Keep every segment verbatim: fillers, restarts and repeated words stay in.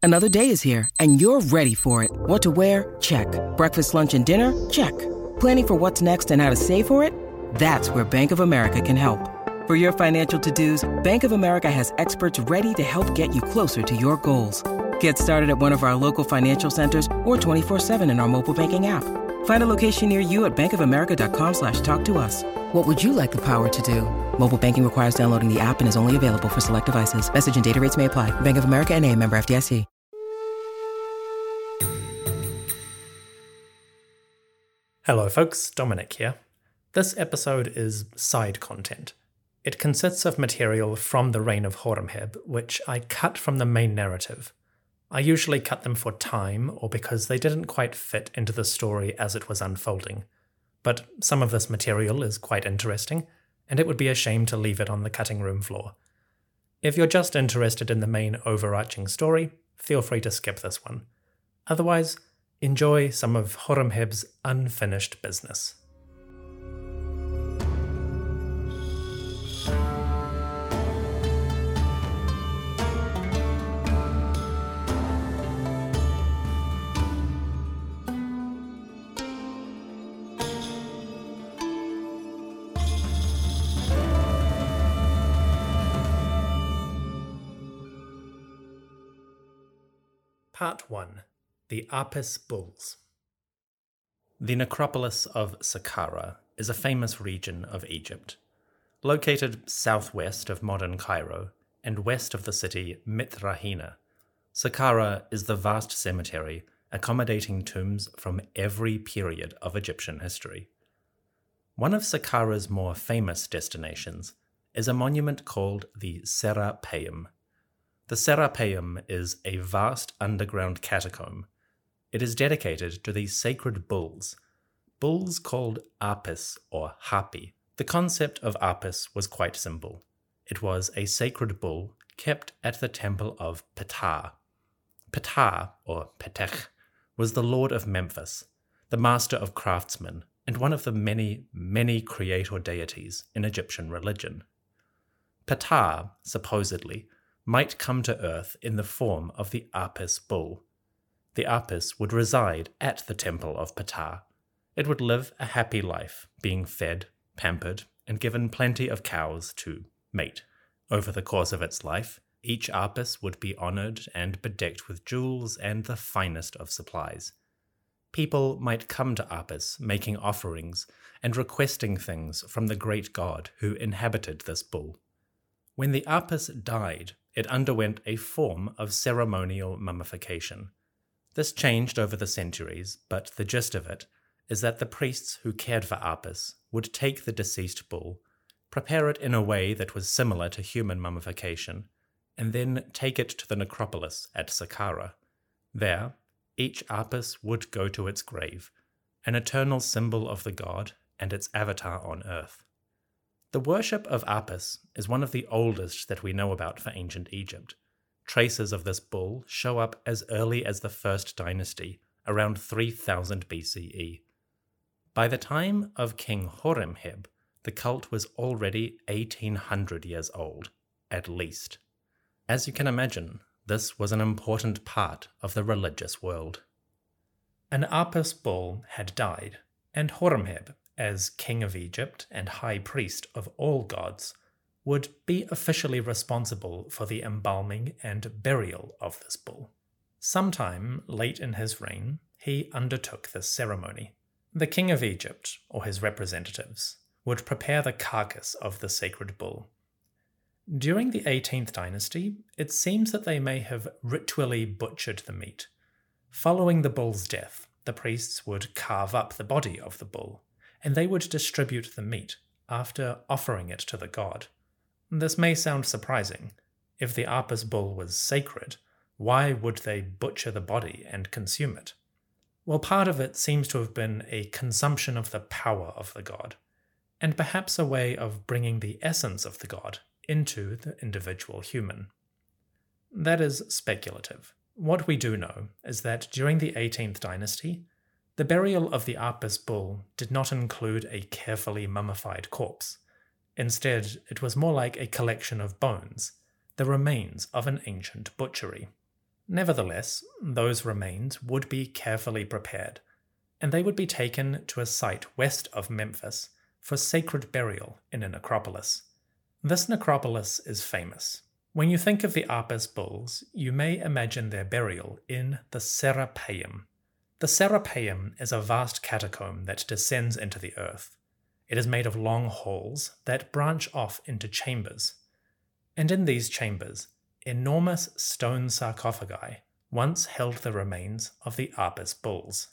Another day is here, and you're ready for it. What to wear? Check. Breakfast, lunch, and dinner? Check. Planning for what's next and how to save for it? That's where Bank of America can help. For your financial to-dos, Bank of America has experts ready to help get you closer to your goals. Get started at one of our local financial centers or twenty-four seven in our mobile banking app. Find a location near you at bankofamerica.com slash talk to us. What would you like the power to do? Mobile banking requires downloading the app and is only available for select devices. Message and data rates may apply. Bank of America N A, member F D I C. Hello folks, Dominic here. This episode is side content. It consists of material from the reign of Horemheb, which I cut from the main narrative. I usually cut them for time or because they didn't quite fit into the story as it was unfolding. But some of this material is quite interesting, and it would be a shame to leave it on the cutting room floor. If you're just interested in the main overarching story, feel free to skip this one. Otherwise, enjoy some of Horemheb's unfinished business. Part one. The Apis Bulls. The necropolis of Saqqara is a famous region of Egypt. Located southwest of modern Cairo and west of the city Mitrahina, Saqqara is the vast cemetery accommodating tombs from every period of Egyptian history. One of Saqqara's more famous destinations is a monument called the Serapeum. The Serapeum is a vast underground catacomb. It is dedicated to these sacred bulls, bulls called Apis or Hapi. The concept of Apis was quite simple. It was a sacred bull kept at the temple of Ptah. Ptah, or Petech, was the lord of Memphis, the master of craftsmen, and one of the many, many creator deities in Egyptian religion. Ptah, supposedly, might come to earth in the form of the Apis bull. The Apis would reside at the temple of Ptah. It would live a happy life, being fed, pampered, and given plenty of cows to mate. Over the course of its life, each Apis would be honored and bedecked with jewels and the finest of supplies. People might come to Apis making offerings and requesting things from the great god who inhabited this bull. When the Apis died, it underwent a form of ceremonial mummification. This changed over the centuries, but the gist of it is that the priests who cared for Apis would take the deceased bull, prepare it in a way that was similar to human mummification, and then take it to the necropolis at Saqqara. There, each Apis would go to its grave, an eternal symbol of the god and its avatar on earth. The worship of Apis is one of the oldest that we know about for ancient Egypt. Traces of this bull show up as early as the First Dynasty, around three thousand B C E. By the time of King Horemheb, the cult was already eighteen hundred years old, at least. As you can imagine, this was an important part of the religious world. An Apis bull had died, and Horemheb, as king of Egypt and high priest of all gods, would be officially responsible for the embalming and burial of this bull. Sometime late in his reign, he undertook this ceremony. The king of Egypt, or his representatives, would prepare the carcass of the sacred bull. During the eighteenth dynasty, it seems that they may have ritually butchered the meat. Following the bull's death, the priests would carve up the body of the bull, and they would distribute the meat after offering it to the god. This may sound surprising. If the Apis bull was sacred, why would they butcher the body and consume it? Well, part of it seems to have been a consumption of the power of the god, and perhaps a way of bringing the essence of the god into the individual human. That is speculative. What we do know is that during the eighteenth dynasty, the burial of the Apis bull did not include a carefully mummified corpse. Instead, it was more like a collection of bones, the remains of an ancient butchery. Nevertheless, those remains would be carefully prepared, and they would be taken to a site west of Memphis for sacred burial in a necropolis. This necropolis is famous. When you think of the Apis bulls, you may imagine their burial in the Serapeum. The Serapeum is a vast catacomb that descends into the earth. It is made of long halls that branch off into chambers. And in these chambers, enormous stone sarcophagi once held the remains of the Apis bulls.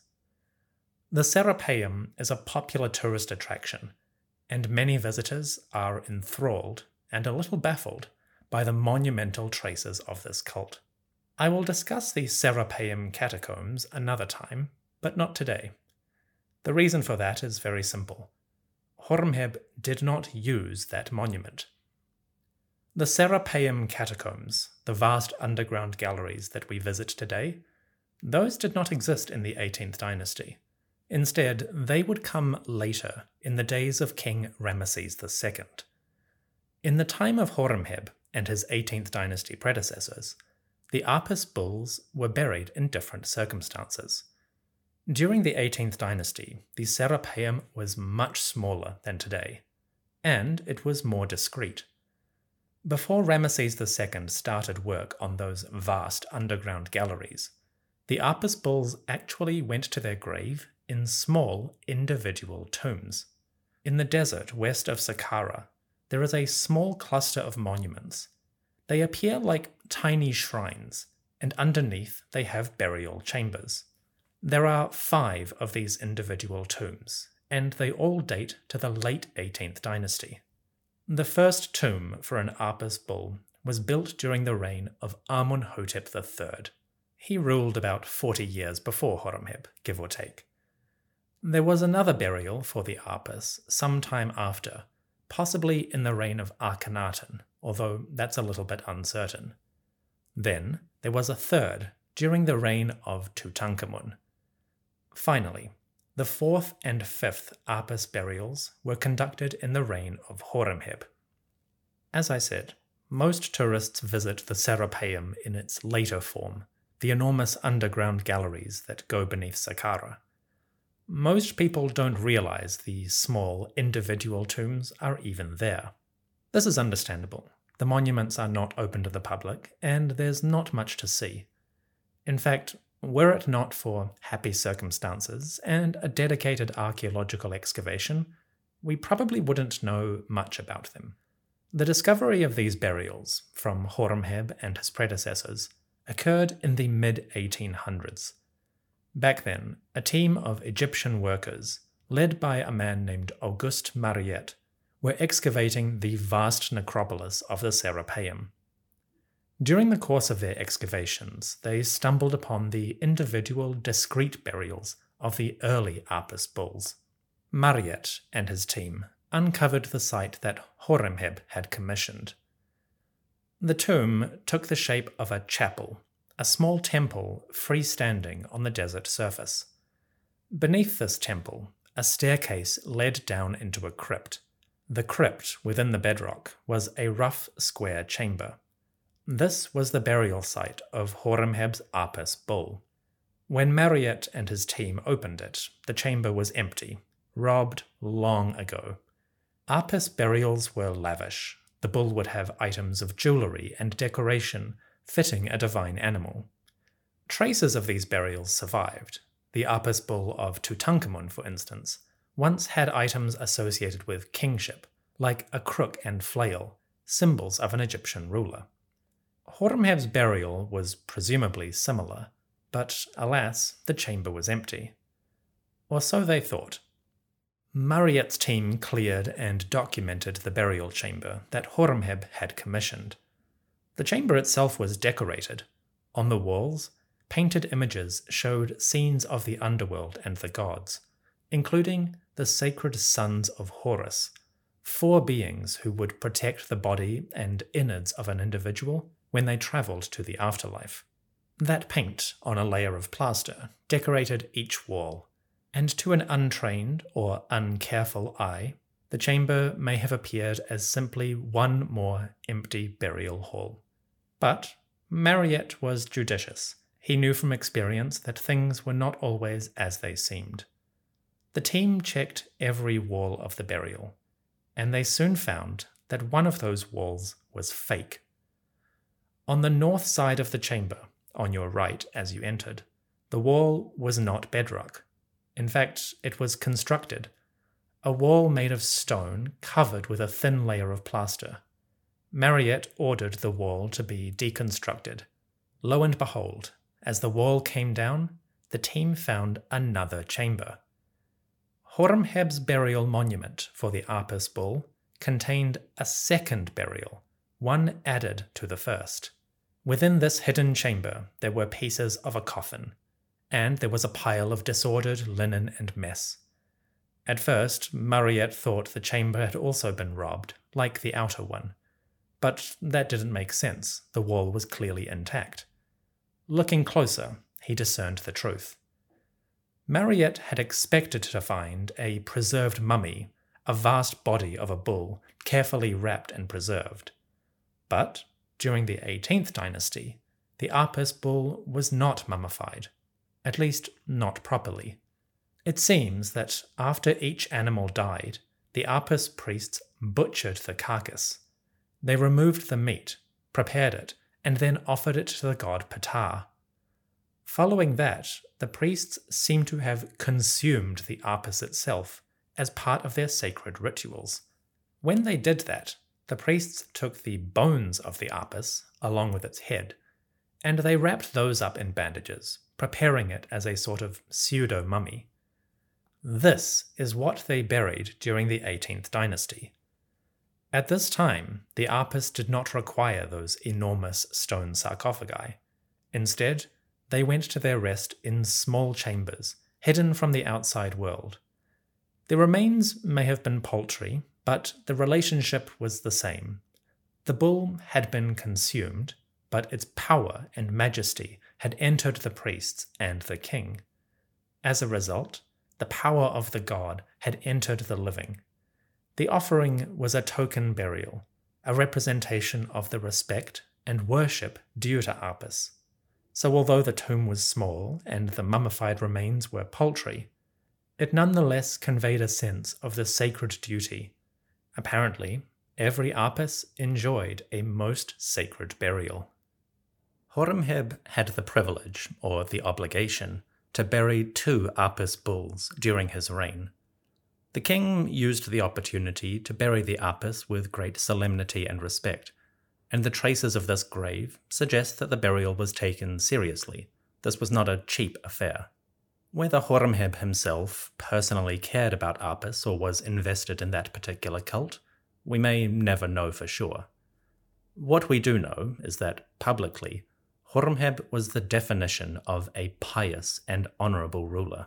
The Serapeum is a popular tourist attraction, and many visitors are enthralled and a little baffled by the monumental traces of this cult. I will discuss the Serapeum catacombs another time, but not today. The reason for that is very simple. Horemheb did not use that monument. The Serapeum catacombs, the vast underground galleries that we visit today, those did not exist in the eighteenth dynasty. Instead, they would come later in the days of King Ramesses the Second. In the time of Horemheb and his eighteenth dynasty predecessors, the Apis bulls were buried in different circumstances. During the eighteenth dynasty, the Serapeum was much smaller than today, and it was more discreet. Before Ramesses the Second started work on those vast underground galleries, the Apis bulls actually went to their grave in small individual tombs. In the desert west of Saqqara, there is a small cluster of monuments. They appear like tiny shrines, and underneath they have burial chambers. There are five of these individual tombs, and they all date to the late eighteenth dynasty. The first tomb for an Apis bull was built during the reign of Amunhotep the Third. He ruled about forty years before Horemheb, give or take. There was another burial for the Apis sometime after, possibly in the reign of Akhenaten, although that's a little bit uncertain. Then there was a third during the reign of Tutankhamun. Finally, the fourth and fifth Apis burials were conducted in the reign of Horemheb. As I said, most tourists visit the Serapeum in its later form, the enormous underground galleries that go beneath Saqqara. Most people don't realize the small individual tombs are even there. This is understandable. The monuments are not open to the public, and there's not much to see. In fact, were it not for happy circumstances and a dedicated archaeological excavation, we probably wouldn't know much about them. The discovery of these burials from Horemheb and his predecessors occurred in the mid eighteen hundreds. Back then, a team of Egyptian workers, led by a man named Auguste Mariette, were excavating the vast necropolis of the Serapeum. During the course of their excavations, they stumbled upon the individual discrete burials of the early Apis bulls. Mariette and his team uncovered the site that Horemheb had commissioned. The tomb took the shape of a chapel, a small temple freestanding on the desert surface. Beneath this temple, a staircase led down into a crypt. The crypt within the bedrock was a rough square chamber. This was the burial site of Horemheb's Apis bull. When Mariette and his team opened it, the chamber was empty, robbed long ago. Apis burials were lavish. The bull would have items of jewelry and decoration fitting a divine animal. Traces of these burials survived. The Apis bull of Tutankhamun, for instance, once had items associated with kingship, like a crook and flail, symbols of an Egyptian ruler. Horemheb's burial was presumably similar, but alas, the chamber was empty. Or so they thought. Mariette's team cleared and documented the burial chamber that Horemheb had commissioned. The chamber itself was decorated. On the walls, painted images showed scenes of the underworld and the gods, including the sacred sons of Horus, four beings who would protect the body and innards of an individual when they travelled to the afterlife. That paint on a layer of plaster decorated each wall, and to an untrained or uncareful eye, the chamber may have appeared as simply one more empty burial hall. But Mariette was judicious. He knew from experience that things were not always as they seemed. The team checked every wall of the burial, and they soon found that one of those walls was fake. On the north side of the chamber, on your right as you entered, the wall was not bedrock. In fact, it was constructed, a wall made of stone covered with a thin layer of plaster. Mariette ordered the wall to be deconstructed. Lo and behold, as the wall came down, the team found another chamber. Horemheb's burial monument for the Apis bull contained a second burial, one added to the first. Within this hidden chamber there were pieces of a coffin, and there was a pile of disordered linen and mess. At first, Mariette thought the chamber had also been robbed, like the outer one. But that didn't make sense. The wall was clearly intact. Looking closer, he discerned the truth. Mariette had expected to find a preserved mummy, a vast body of a bull, carefully wrapped and preserved. But during the eighteenth dynasty, the Apis bull was not mummified, at least not properly. It seems that after each animal died, the Apis priests butchered the carcass. They removed the meat, prepared it, and then offered it to the god Ptah. Following that, the priests seem to have consumed the Apis itself as part of their sacred rituals. When they did that, the priests took the bones of the Apis, along with its head, and they wrapped those up in bandages, preparing it as a sort of pseudo-mummy. This is what they buried during the eighteenth dynasty. At this time, the Apis did not require those enormous stone sarcophagi. Instead, they went to their rest in small chambers, hidden from the outside world. Their remains may have been paltry, but the relationship was the same. The bull had been consumed, but its power and majesty had entered the priests and the king. As a result, the power of the god had entered the living. The offering was a token burial, a representation of the respect and worship due to Apis. So although the tomb was small and the mummified remains were paltry, it nonetheless conveyed a sense of the sacred duty. Apparently, every Apis enjoyed a most sacred burial. Horemheb had the privilege, or the obligation, to bury two Apis bulls during his reign. The king used the opportunity to bury the Apis with great solemnity and respect, and the traces of this grave suggest that the burial was taken seriously. This was not a cheap affair. Whether Horemheb himself personally cared about Apis or was invested in that particular cult, we may never know for sure. What we do know is that, publicly, Horemheb was the definition of a pious and honorable ruler.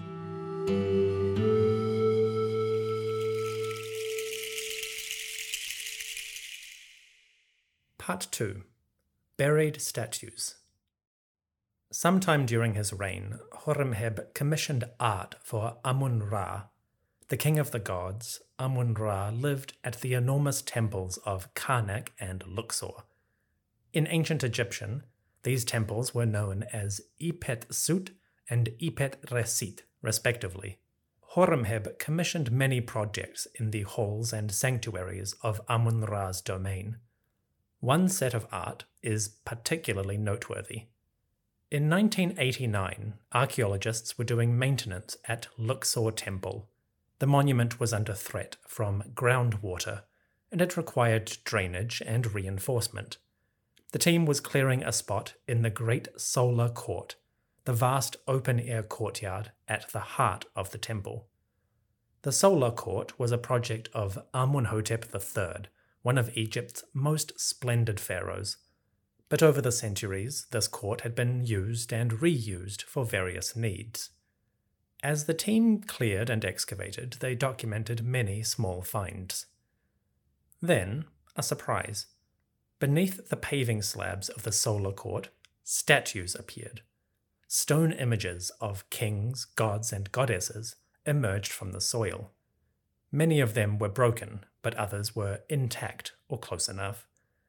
Part two. Buried Statues. Sometime during his reign, Horemheb commissioned art for Amun-Ra. The king of the gods, Amun-Ra lived at the enormous temples of Karnak and Luxor. In ancient Egyptian, these temples were known as Ipet-Sut and Ipet-Resit, respectively. Horemheb commissioned many projects in the halls and sanctuaries of Amun-Ra's domain. One set of art is particularly noteworthy. In nineteen eighty-nine, archaeologists were doing maintenance at Luxor Temple. The monument was under threat from groundwater, and it required drainage and reinforcement. The team was clearing a spot in the Great Solar Court, the vast open-air courtyard at the heart of the temple. The Solar Court was a project of Amunhotep the Third, one of Egypt's most splendid pharaohs. But over the centuries, this court had been used and reused for various needs. As the team cleared and excavated, they documented many small finds. Then, a surprise. Beneath the paving slabs of the Solar Court, statues appeared. Stone images of kings, gods, and goddesses emerged from the soil. Many of them were broken, but others were intact or close enough.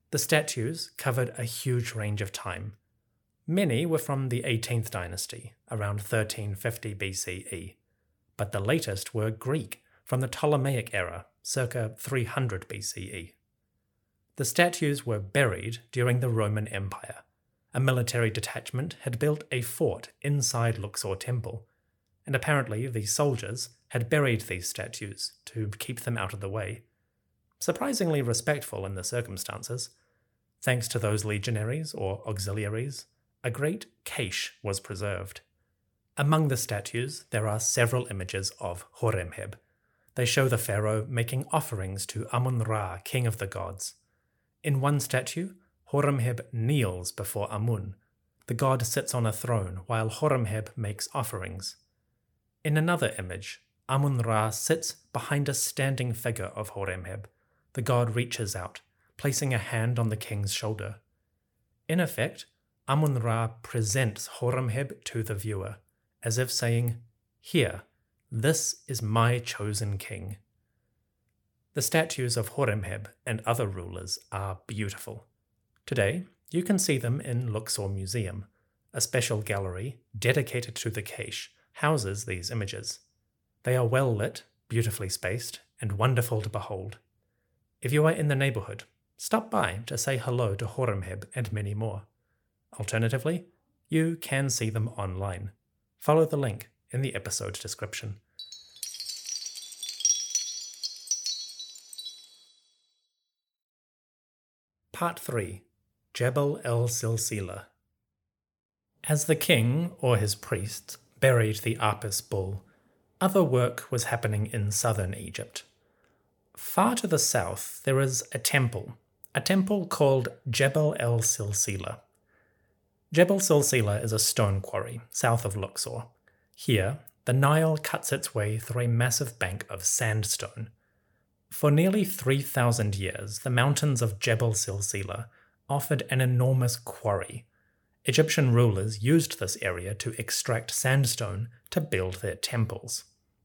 The statues covered a huge range of time. Many were from the eighteenth dynasty, around thirteen fifty B C E, but the latest were Greek, from the Ptolemaic era, circa three hundred B C E. The statues were buried during the Roman Empire. A military detachment had built a fort inside Luxor Temple, and apparently the soldiers had buried these statues to keep them out of the way. Surprisingly respectful in the circumstances. Thanks to those legionaries or auxiliaries, a great cache was preserved. Among the statues there are several images of Horemheb. They show the pharaoh making offerings to Amun-Ra, king of the gods. In one statue, Horemheb kneels before Amun. The god sits on a throne while Horemheb makes offerings. In another image, Amun-Ra sits behind a standing figure of Horemheb. The god reaches out, placing a hand on the king's shoulder. In effect, Amun-Ra presents Horemheb to the viewer, as if saying, "Here, this is my chosen king." The statues of Horemheb and other rulers are beautiful. Today, you can see them in Luxor Museum. A special gallery dedicated to the cache houses these images. They are well lit, beautifully spaced, and wonderful to behold. If you are in the neighborhood, stop by to say hello to Horemheb and many more. Alternatively, you can see them online. Follow the link in the episode description. Part three. Jebel el-Silsila. As the king, or his priests, buried the Apis bull, other work was happening in southern Egypt. Far to the south there is a temple, a temple called Jebel el-Silsila. Jebel Silsila is a stone quarry south of Luxor. Here, the Nile cuts its way through a massive bank of sandstone. For nearly three thousand years, the mountains of Jebel Silsila offered an enormous quarry. Egyptian rulers used this area to extract sandstone to build their temples.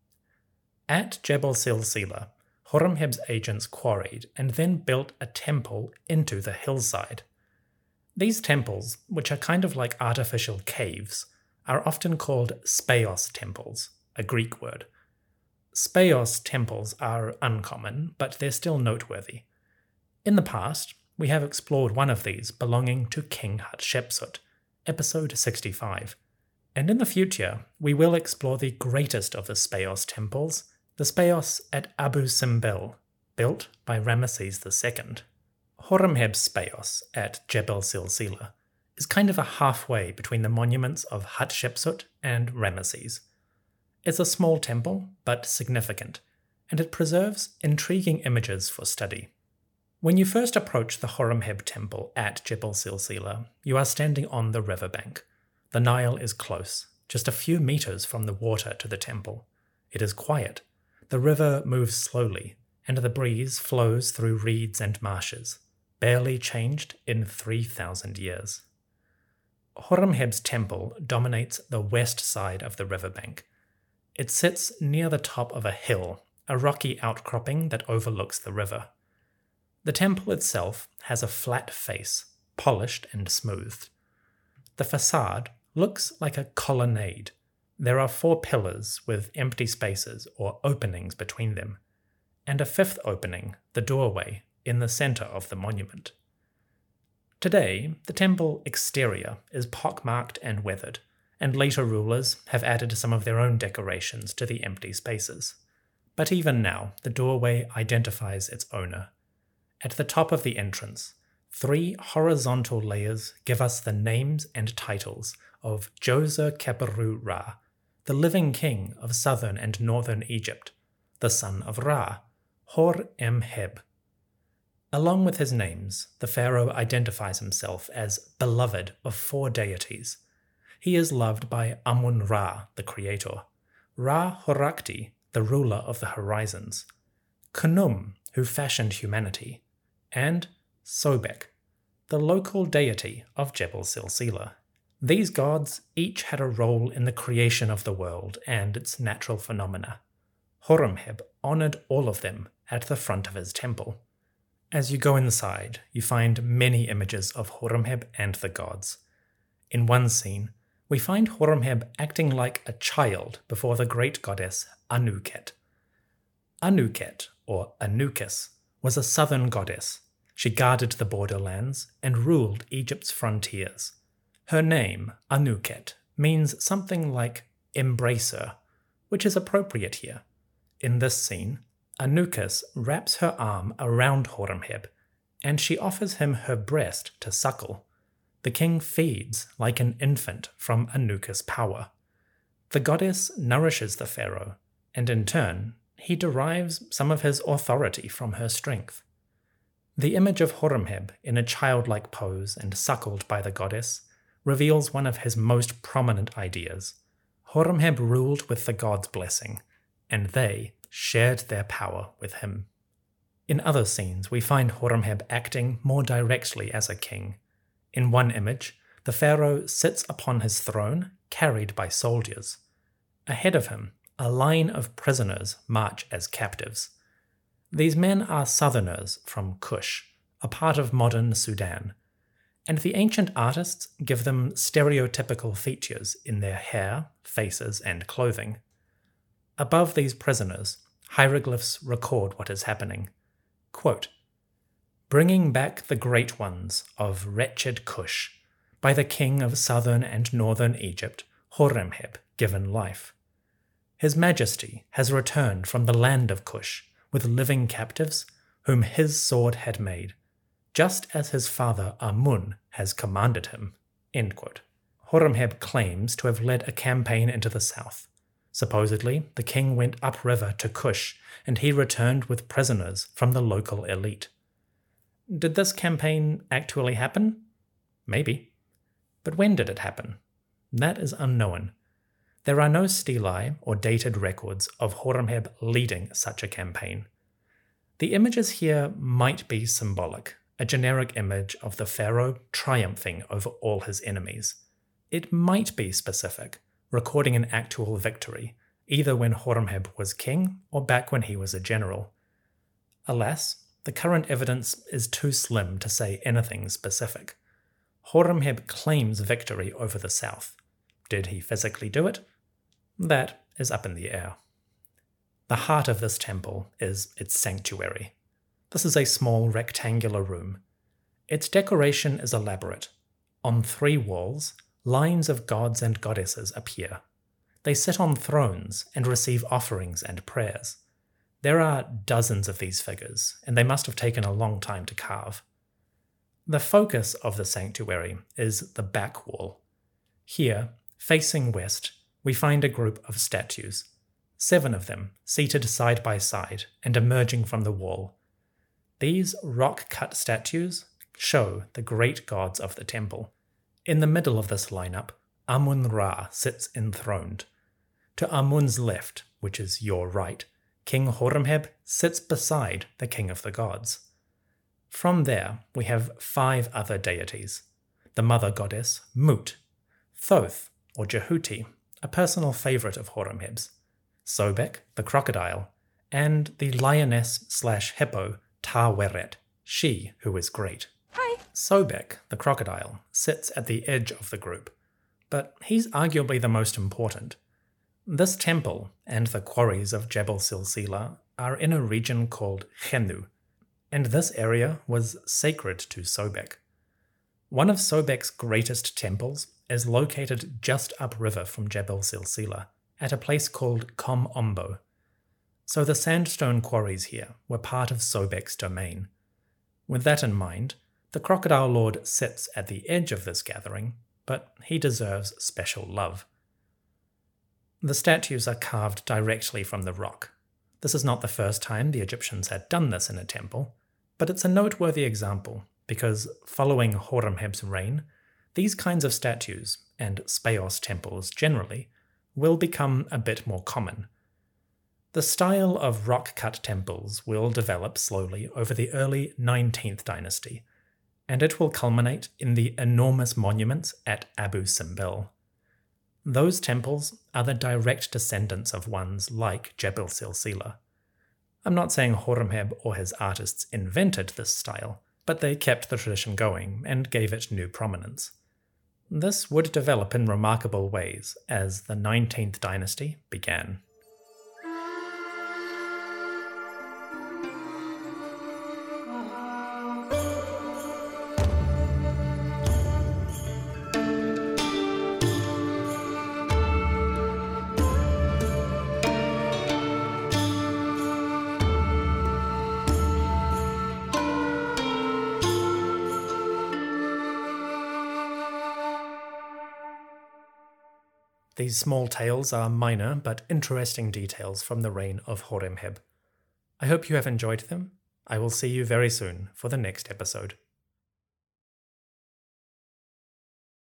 At Jebel Silsila, Horemheb's agents quarried and then built a temple into the hillside. These temples, which are kind of like artificial caves, are often called speos temples, a Greek word. Speos temples are uncommon, but they're still noteworthy. In the past, we have explored one of these belonging to King Hatshepsut, episode sixty-five, and in the future we will explore the greatest of the speos temples, the speos at Abu Simbel, built by Ramesses the Second. Horemheb's speos at Jebel Silsila is kind of a halfway between the monuments of Hatshepsut and Ramesses. It's a small temple, but significant, and it preserves intriguing images for study. When you first approach the Horemheb temple at Jebel Silsila, you are standing on the riverbank. The Nile is close, just a few meters from the water to the temple. It is quiet. The river moves slowly, and the breeze flows through reeds and marshes, barely changed in three thousand years. Horemheb's temple dominates the west side of the riverbank. It sits near the top of a hill, a rocky outcropping that overlooks the river. The temple itself has a flat face, polished and smoothed. The facade looks like a colonnade. There are four pillars with empty spaces or openings between them, and a fifth opening, the doorway, in the center of the monument. Today, the temple exterior is pockmarked and weathered, and later rulers have added some of their own decorations to the empty spaces. But even now, the doorway identifies its owner. At the top of the entrance, three horizontal layers give us the names and titles of Djoser-Khepru-Ra, the living king of southern and northern Egypt, the son of Ra, Hor-Em-Heb. Along with his names, the pharaoh identifies himself as beloved of four deities. He is loved by Amun-Ra, the creator, Ra-Horakhti, the ruler of the horizons, Khnum, who fashioned humanity, and Sobek, the local deity of Jebel Silsila. These gods each had a role in the creation of the world and its natural phenomena. Horemheb honored all of them at the front of his temple. As you go inside, you find many images of Horemheb and the gods. In one scene, we find Horemheb acting like a child before the great goddess Anuket. Anuket, or Anukis, was a southern goddess. She guarded the borderlands and ruled Egypt's frontiers. Her name, Anuket, means something like embracer, which is appropriate here. In this scene, Anukis wraps her arm around Horemheb, and she offers him her breast to suckle. The king feeds like an infant from Anukis' power. The goddess nourishes the pharaoh, and in turn, he derives some of his authority from her strength. The image of Horemheb in a childlike pose and suckled by the goddess reveals one of his most prominent ideas. Horemheb ruled with the gods' blessing, and they shared their power with him. In other scenes, we find Horemheb acting more directly as a king. In one image, the pharaoh sits upon his throne, carried by soldiers. Ahead of him, a line of prisoners march as captives. These men are southerners from Kush, a part of modern Sudan, and the ancient artists give them stereotypical features in their hair, faces, and clothing. Above these prisoners, hieroglyphs record what is happening. Quote, "Bringing back the great ones of wretched Kush, by the king of southern and northern Egypt, Horemheb, given life. His majesty has returned from the land of Kush with living captives whom his sword had made, just as his father Amun has commanded him." End quote. Horemheb claims to have led a campaign into the south. Supposedly, the king went upriver to Kush, and he returned with prisoners from the local elite. Did this campaign actually happen? Maybe. But when did it happen? That is unknown. There are no stelae or dated records of Horemheb leading such a campaign. The images here might be symbolic, a generic image of the pharaoh triumphing over all his enemies. It might be specific, recording an actual victory, either when Horemheb was king or back when he was a general. Alas, the current evidence is too slim to say anything specific. Horemheb claims victory over the south. Did he physically do it? That is up in the air. The heart of this temple is its sanctuary. This is a small rectangular room. Its decoration is elaborate. On three walls, lines of gods and goddesses appear. They sit on thrones and receive offerings and prayers. There are dozens of these figures, and they must have taken a long time to carve. The focus of the sanctuary is the back wall. Here, facing west, we find a group of statues, seven of them seated side by side and emerging from the wall. These rock-cut statues show the great gods of the temple. In the middle of this lineup, Amun-Ra sits enthroned. To Amun's left, which is your right, King Horemheb sits beside the king of the gods. From there, we have five other deities. The mother goddess, Mut, Thoth, or Jehuti, a personal favorite of Horemheb's, Sobek, the crocodile, and the lioness slash hippo, Taweret, she who is great. Hi. Sobek, the crocodile, sits at the edge of the group, but he's arguably the most important. This temple and the quarries of Jebel Silsila are in a region called Khenu, and this area was sacred to Sobek. One of Sobek's greatest temples is located just upriver from Jebel Silsila, at a place called Kom Ombo. So the sandstone quarries here were part of Sobek's domain. With that in mind, the Crocodile Lord sits at the edge of this gathering, but he deserves special love. The statues are carved directly from the rock. This is not the first time the Egyptians had done this in a temple, but it's a noteworthy example because following Horemheb's reign, these kinds of statues, and Speos temples generally, will become a bit more common. The style of rock-cut temples will develop slowly over the early nineteenth dynasty, and it will culminate in the enormous monuments at Abu Simbel. Those temples are the direct descendants of ones like Jebel Silsila. I'm not saying Horemheb or his artists invented this style, but they kept the tradition going and gave it new prominence. This would develop in remarkable ways as the nineteenth dynasty began. These small tales are minor but interesting details from the reign of Horemheb. I hope you have enjoyed them. I will see you very soon for the next episode.